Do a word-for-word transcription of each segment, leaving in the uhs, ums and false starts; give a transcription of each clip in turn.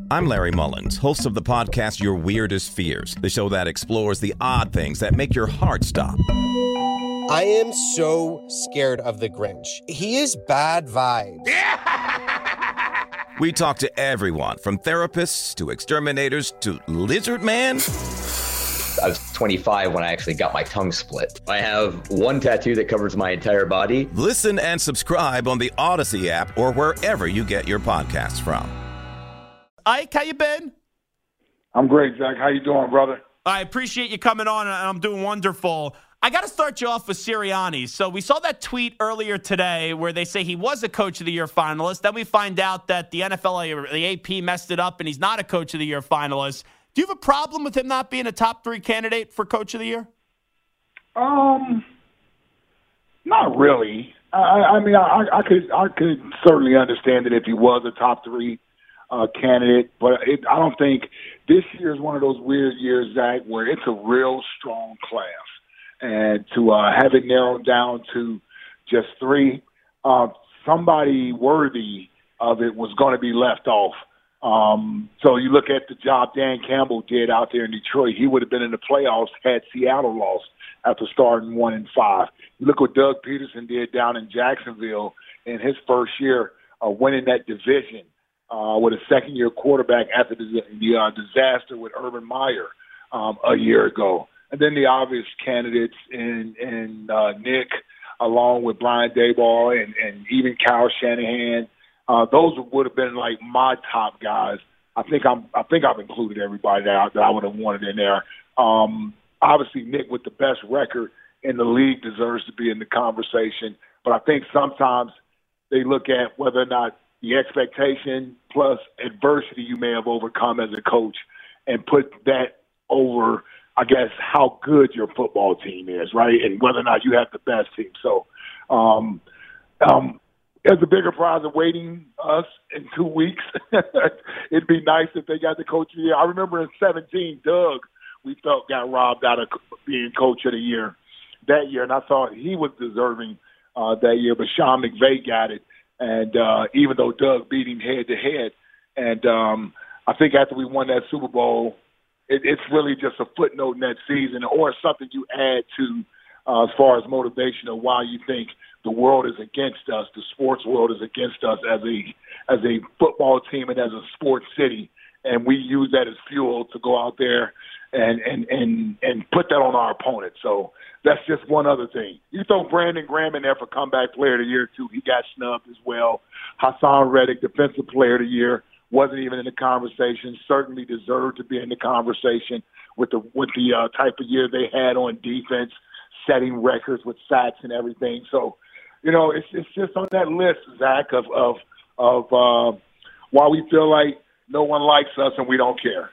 I'm Larry Mullins, host of the podcast Your Weirdest Fears, the show that explores the odd things that make your heart stop. I am so scared of the Grinch. He is bad vibes. We talk to everyone from therapists to exterminators to Lizard Man. I was twenty-five when I actually got my tongue split. I have one tattoo that covers my entire body. Listen and subscribe on the Odyssey app or wherever you get your podcasts from. Ike, how you been? I'm great, Zach. How you doing, brother? I appreciate you coming on, and I'm doing wonderful. I got to start you off with Sirianni. So we saw that tweet earlier today where they say he was a Coach of the Year finalist. Then we find out that the N F L, or the A P messed it up, and he's not a Coach of the Year finalist. Do you have a problem with him not being a top three candidate for Coach of the Year? Um, not really. I, I mean, I, I could I could certainly understand it if he was a top three uh, candidate, but it, I don't think this year is one of those weird years, Zach, where it's a real strong class. And to uh, have it narrowed down to just three, uh, somebody worthy of it was going to be left off. Um, so you look at the job Dan Campbell did out there in Detroit. He would have been in the playoffs had Seattle lost after starting one and five. You look what Doug Peterson did down in Jacksonville in his first year, uh, winning that division uh, with a second-year quarterback after the, the uh, disaster with Urban Meyer um, a year ago. And then the obvious candidates in, in uh, Nick, along with Brian Daboll and, and even Kyle Shanahan. Uh, those would have been like my top guys. I think I'm. I think I've included everybody that I, that I would have wanted in there. Um, obviously, Nick with the best record in the league deserves to be in the conversation. But I think sometimes they look at whether or not the expectation plus adversity you may have overcome as a coach and put that over, I guess, how good your football team is, right? And whether or not you have the best team. So um, um, there's a bigger prize awaiting us in two weeks. It'd be nice if they got the coach of the year. I remember in seventeen, Doug, we felt got robbed out of being coach of the year that year, and I thought he was deserving uh, that year. But Sean McVay got it, and uh, even though Doug beat him head-to-head. And um, I think after we won that Super Bowl, It, it's really just a footnote in that season, or something you add to uh, as far as motivation of why you think the world is against us, the sports world is against us as a as a football team and as a sports city, and we use that as fuel to go out there and and and and put that on our opponent. So that's just one other thing. You throw Brandon Graham in there for comeback player of the year too. He got snubbed as well. Hassan Reddick, defensive player of the year, wasn't even in the conversation, certainly deserved to be in the conversation with the with the uh, type of year they had on defense, setting records with sacks and everything. So, you know, it's it's just on that list, Zach, of of, of uh, why we feel like no one likes us and we don't care.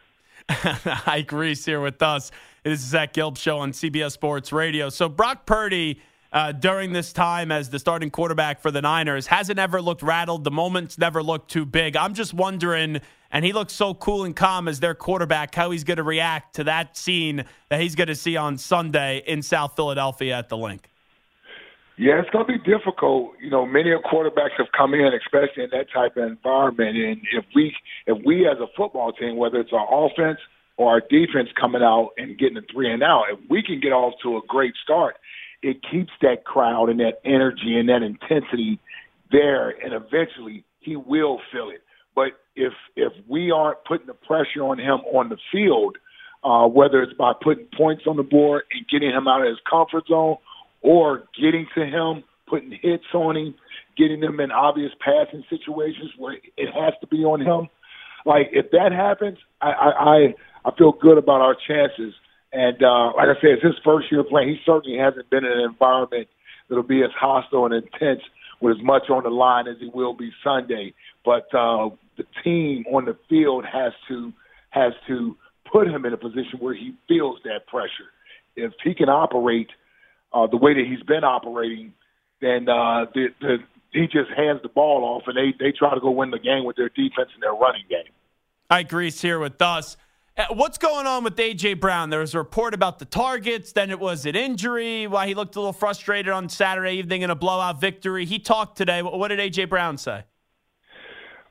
Ike Reese here with us. This is Zach Gilb Show on C B S Sports Radio. So Brock Purdy, Uh, during this time as the starting quarterback for the Niners, hasn't ever looked rattled. The moments never looked too big. I'm just wondering, and he looks so cool and calm as their quarterback, how he's going to react to that scene that he's going to see on Sunday in South Philadelphia at the Link. Yeah, it's going to be difficult. You know, many quarterbacks have come in, especially in that type of environment. And if we, if we as a football team, whether it's our offense or our defense coming out and getting a three and out, if we can get off to a great start, it keeps that crowd and that energy and that intensity there, and eventually he will feel it. But if if we aren't putting the pressure on him on the field, uh, whether it's by putting points on the board and getting him out of his comfort zone, or getting to him, putting hits on him, getting him in obvious passing situations where it has to be on him, like if that happens, I I, I feel good about our chances. And uh, like I said, it's his first year playing. He certainly hasn't been in an environment that'll be as hostile and intense with as much on the line as he will be Sunday. But uh, the team on the field has to has to put him in a position where he feels that pressure. If he can operate uh, the way that he's been operating, then uh, the, the, he just hands the ball off, and they, they try to go win the game with their defense and their running game. Ike Reese here with us. What's going on with A J. Brown? There was a report about the targets, then it was an injury, why he looked a little frustrated on Saturday evening in a blowout victory. He talked today. What did A J. Brown say?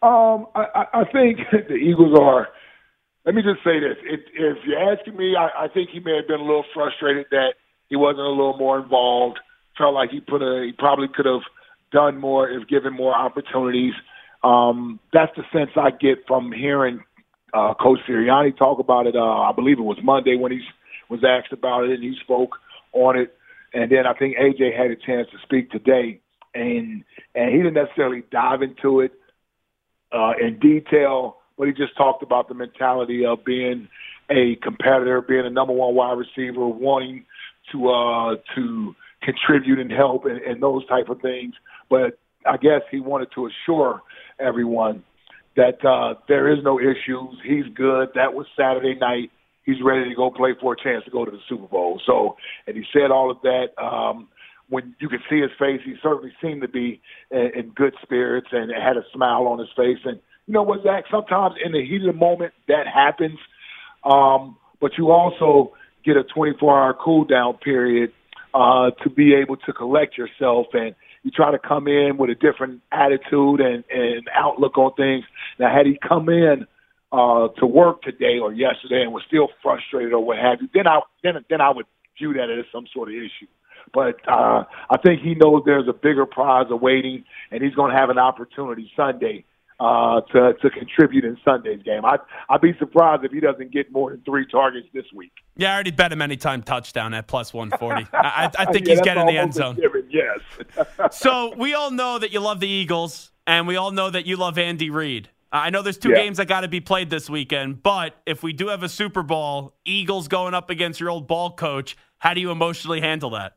Um, I, I think the Eagles are. Let me just say this: it, if you're asking me, I, I think he may have been a little frustrated that he wasn't a little more involved. Felt like he put a, he probably could have done more if given more opportunities. Um, that's the sense I get from hearing uh, Coach Sirianni talk about it. Uh, I believe it was Monday when he was asked about it and he spoke on it. And then I think A J had a chance to speak today, and and he didn't necessarily dive into it uh, in detail, but he just talked about the mentality of being a competitor, being a number one wide receiver, wanting to uh, to contribute and help and, and those type of things. But I guess he wanted to assure everyone that uh, there is no issues. He's good. That was Saturday night. He's ready to go play for a chance to go to the Super Bowl. So, and he said all of that. Um, when you could see his face, he certainly seemed to be in, in good spirits and had a smile on his face. And you know what, Zach? Sometimes in the heat of the moment, that happens. Um, but you also get a twenty-four hour cool down period uh, to be able to collect yourself, and you try to come in with a different attitude and, and outlook on things. Now, had he come in uh, to work today or yesterday and was still frustrated or what have you, then I then then I would view that as some sort of issue. But uh, I think he knows there's a bigger prize awaiting, and he's going to have an opportunity Sunday uh, to to contribute in Sunday's game. I'd, I'd be surprised if he doesn't get more than three targets this week. Yeah, I already bet him anytime touchdown at plus one forty. I, I think yeah, he's getting in the end zone. Given, yes. So we all know that you love the Eagles, and we all know that you love Andy Reid. I know there's two yeah. games that got to be played this weekend, but if we do have a Super Bowl, Eagles going up against your old ball coach, how do you emotionally handle that?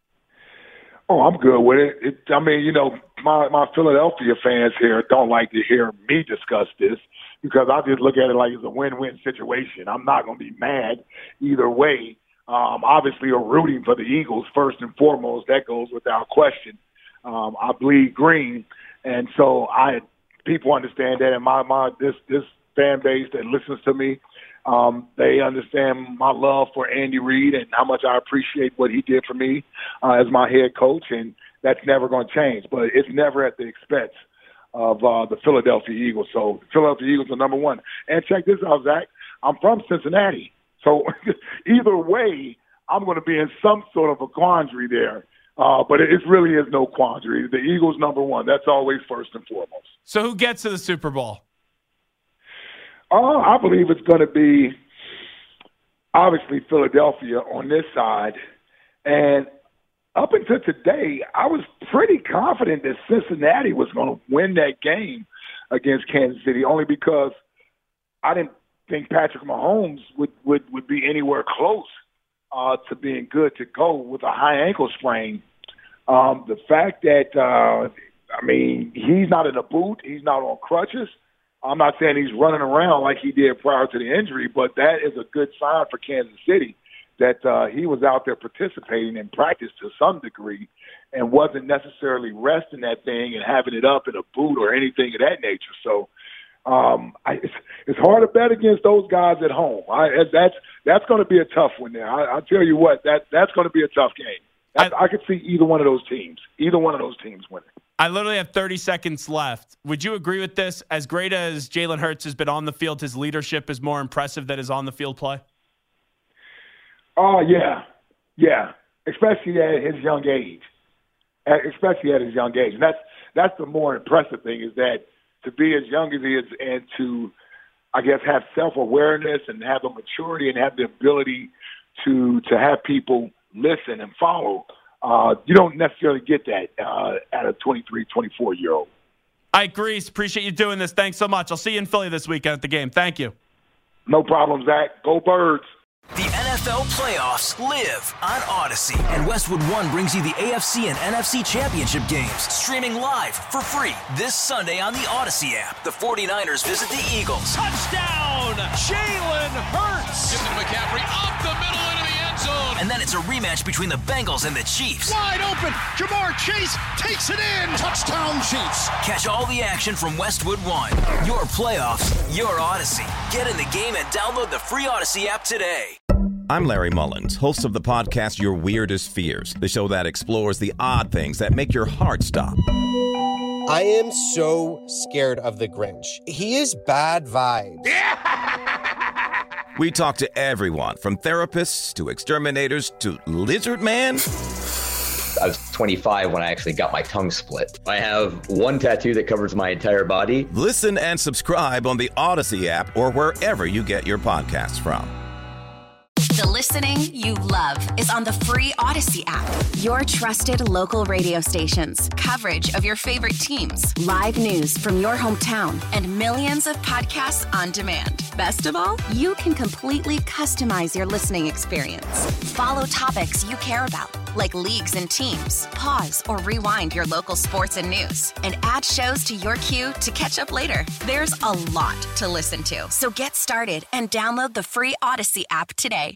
Oh, I'm good with it. it. I mean, you know, my, my Philadelphia fans here don't like to hear me discuss this because I just look at it like it's a win-win situation. I'm not going to be mad either way. Um, obviously, we're rooting for the Eagles first and foremost. That goes without question. Um, I bleed green, and so I people understand that. And my my this this fan base that listens to me, um, they understand my love for Andy Reid and how much I appreciate what he did for me uh, as my head coach, and that's never going to change. But it's never at the expense of uh, the Philadelphia Eagles. So the Philadelphia Eagles are number one. And check this out, Zach. I'm from Cincinnati. So either way, I'm going to be in some sort of a quandary there. Uh, but it, it really is no quandary. The Eagles number one. That's always first and foremost. So who gets to the Super Bowl? Uh, I believe it's going to be obviously Philadelphia on this side. And up until today, I was pretty confident that Cincinnati was going to win that game against Kansas City, only because I didn't think Patrick Mahomes would, would, would be anywhere close uh, to being good to go with a high ankle sprain. Um, the fact that, uh, I mean, he's not in a boot, he's not on crutches. I'm not saying he's running around like he did prior to the injury, but that is a good sign for Kansas City that uh, he was out there participating in practice to some degree and wasn't necessarily resting that thing and having it up in a boot or anything of that nature. So um, I, it's, it's hard to bet against those guys at home. I, that's that's going to be a tough one there. I, I tell you what, that that's going to be a tough game. I, I could see either one of those teams, either one of those teams winning. I literally have thirty seconds left. Would you agree with this? As great as Jalen Hurts has been on the field, his leadership is more impressive than his on-the-field play? Oh, yeah. Yeah, especially at his young age. Especially at his young age. And that's, that's the more impressive thing is that to be as young as he is and to, I guess, have self-awareness and have the maturity and have the ability to to have people listen and follow. Uh, you don't necessarily get that uh, at a twenty-three, twenty-four-year-old. I agree. Appreciate you doing this. Thanks so much. I'll see you in Philly this weekend at the game. Thank you. No problem, Zach. Go Birds. The N F L playoffs live on Odyssey, and Westwood One brings you the A F C and N F C championship games, streaming live for free this Sunday on the Odyssey app. The 49ers visit the Eagles. Touchdown, Jalen Hurts. Gives it to McCaffrey up the middle into the end zone. And then it's a rematch between the Bengals and the Chiefs. Wide open, Jamar Chase takes it in. Touchdown, Chiefs. Catch all the action from Westwood One. Your playoffs, your Odyssey. Get in the game and download the free Odyssey app today. I'm Larry Mullins, host of the podcast Your Weirdest Fears, the show that explores the odd things that make your heart stop. I am so scared of the Grinch. He is bad vibes. We talk to everyone from therapists to exterminators to Lizard Man. I was twenty-five when I actually got my tongue split. I have one tattoo that covers my entire body. Listen and subscribe on the Odyssey app or wherever you get your podcasts from. The listening you love is on the free Odyssey app. Your trusted local radio stations, coverage of your favorite teams, live news from your hometown, and millions of podcasts on demand. Best of all, you can completely customize your listening experience. Follow topics you care about, like leagues and teams. Pause or rewind your local sports and news, and add shows to your queue to catch up later. There's a lot to listen to, so get started and download the free Odyssey app today.